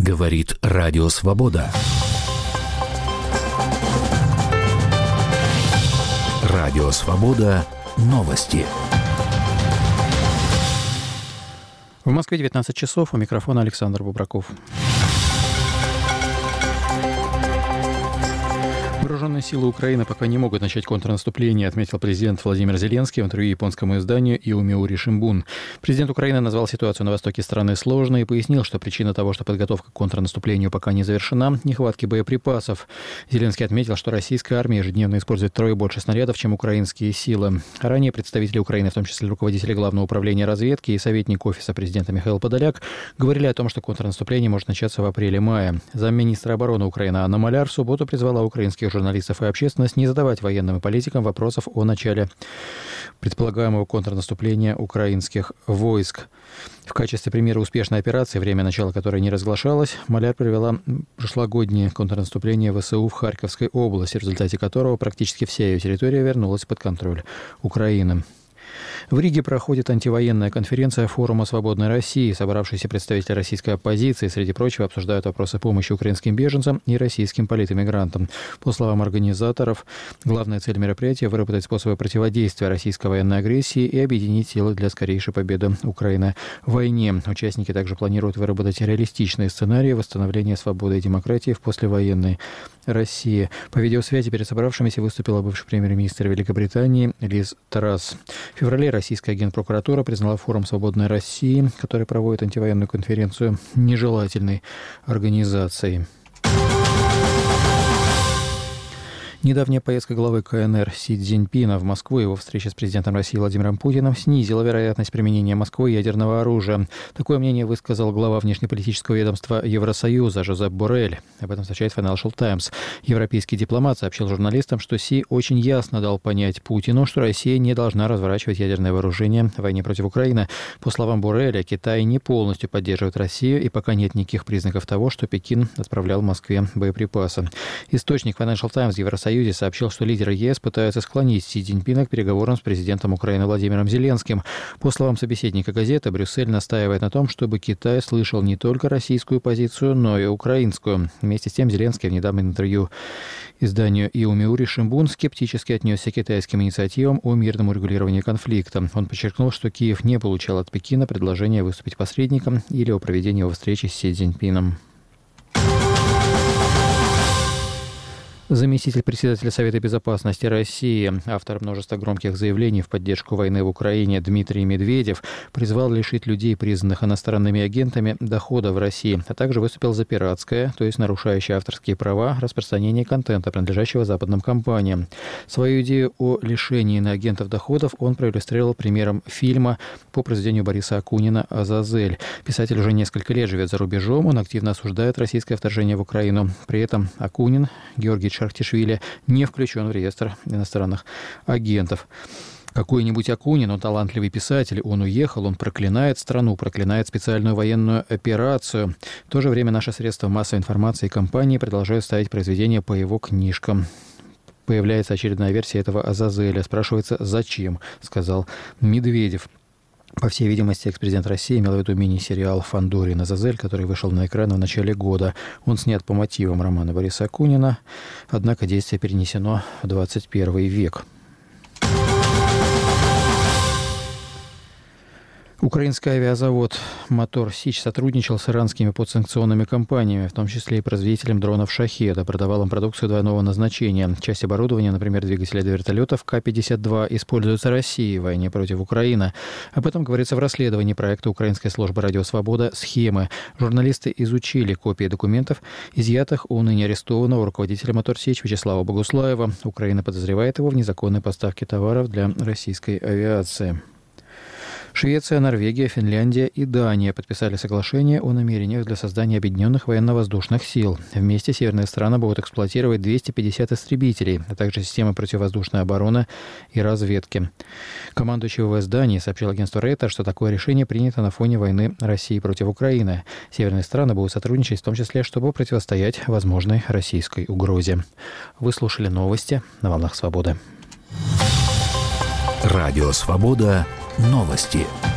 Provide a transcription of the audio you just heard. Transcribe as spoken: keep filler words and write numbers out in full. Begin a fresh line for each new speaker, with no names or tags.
Говорит Радио Свобода. Радио Свобода. Новости.
В Москве девятнадцать часов. У микрофона Александр Бубраков. Вооруженные силы Украины пока не могут начать контрнаступление, отметил президент Владимир Зеленский в интервью японскому изданию Йомиури Шимбун. Президент Украины назвал ситуацию на востоке страны сложной и пояснил, что причина того, что подготовка к контрнаступлению пока не завершена, нехватки боеприпасов. Зеленский отметил, что российская армия ежедневно использует втрое больше снарядов, чем украинские силы. Ранее представители Украины, в том числе руководители Главного управления разведки и советник Офиса президента Михаил Подоляк, говорили о том, что контрнаступление может начаться в апреле-мае. Замминистра обороны Украины Анна Маляр в субботу призвала украинских журналистов журналистов и общественность не задавать военным и политикам вопросов о начале предполагаемого контрнаступления украинских войск. В качестве примера успешной операции, время начала которой не разглашалось, Маляр привела прошлогоднее контрнаступление ВСУ в Харьковской области, в результате которого практически вся ее территория вернулась под контроль Украины. В Риге проходит антивоенная конференция форума «Свободной России». Собравшиеся представители российской оппозиции, среди прочего, обсуждают вопросы помощи украинским беженцам и российским политэмигрантам. По словам организаторов, главная цель мероприятия – выработать способы противодействия российской военной агрессии и объединить силы для скорейшей победы Украины в войне. Участники также планируют выработать реалистичные сценарии восстановления свободы и демократии в послевоенной России. По видеосвязи перед собравшимися выступила бывший премьер-министр Великобритании Лиз Трасс. В феврале российская генпрокуратура признала форум «Свободной России», который проводит антивоенную конференцию, нежелательной организацией. Недавняя поездка главы КНР Си Цзиньпина в Москву и его встреча с президентом России Владимиром Путиным снизила вероятность применения Москвой ядерного оружия. Такое мнение высказал глава внешнеполитического ведомства Евросоюза Жозеп Боррель. Об этом сообщает Financial Times. Европейский дипломат сообщил журналистам, что Си очень ясно дал понять Путину, что Россия не должна разворачивать ядерное вооружение в войне против Украины. По словам Борреля, Китай не полностью поддерживает Россию, и пока нет никаких признаков того, что Пекин отправлял в Москве боеприпасы. Источник Financial Times Евросоюза сообщил, что лидеры ЕС пытаются склонить Си Цзиньпина к переговорам с президентом Украины Владимиром Зеленским. По словам собеседника газеты, Брюссель настаивает на том, чтобы Китай слышал не только российскую позицию, но и украинскую. Вместе с тем Зеленский в недавнем интервью изданию Йомиури Шимбун скептически отнесся к китайским инициативам о мирном урегулировании конфликта. Он подчеркнул, что Киев не получал от Пекина предложения выступить посредником или о проведении его встречи с Си Цзиньпином. Заместитель председателя Совета безопасности России, автор множества громких заявлений в поддержку войны в Украине Дмитрий Медведев призвал лишить людей, признанных иностранными агентами, дохода в России, а также выступил за пиратское, то есть нарушающее авторские права, распространение контента, принадлежащего западным компаниям. Свою идею о лишении иноагентов доходов он проиллюстрировал примером фильма по произведению Бориса Акунина «Азазель». Писатель уже несколько лет живет за рубежом, он активно осуждает российское вторжение в Украину. При этом Акунин, Георгий Шахтишвили, не включен в реестр иностранных агентов. Какой-нибудь Акунин, он талантливый писатель, он уехал, он проклинает страну, проклинает специальную военную операцию. В то же время наши средства массовой информации и компании продолжают ставить произведения по его книжкам. Появляется очередная версия этого Азазеля. Спрашивается, зачем, сказал Медведев. По всей видимости, экс-президент России имел в виду мини-сериал «Фандорин Азазель», который вышел на экраны в начале года. Он снят по мотивам романа Бориса Акунина, однако действие перенесено в двадцать первый век. Украинский авиазавод «Мотор Сич» сотрудничал с иранскими подсанкционными компаниями, в том числе и производителем дронов «Шахед», продавал им продукцию двойного назначения. Часть оборудования, например, двигатели для вертолетов Ка пятьдесят два, используются Россией в войне против Украины. Об этом говорится в расследовании проекта Украинской службы «Радио Свобода» «Схемы». Журналисты изучили копии документов, изъятых у ныне арестованного руководителя «Мотор Сич» Вячеслава Богуслаева. Украина подозревает его в незаконной поставке товаров для российской авиации. Швеция, Норвегия, Финляндия и Дания подписали соглашение о намерениях для создания объединенных военно-воздушных сил. Вместе северные страны будут эксплуатировать двести пятьдесят истребителей, а также системы противовоздушной обороны и разведки. Командующий ВВС Дании сообщил агентству Рейтер, что такое решение принято на фоне войны России против Украины. Северные страны будут сотрудничать в том числе, чтобы противостоять возможной российской угрозе. Вы слушали новости на «Волнах Свободы».
Радио Свобода. Новости.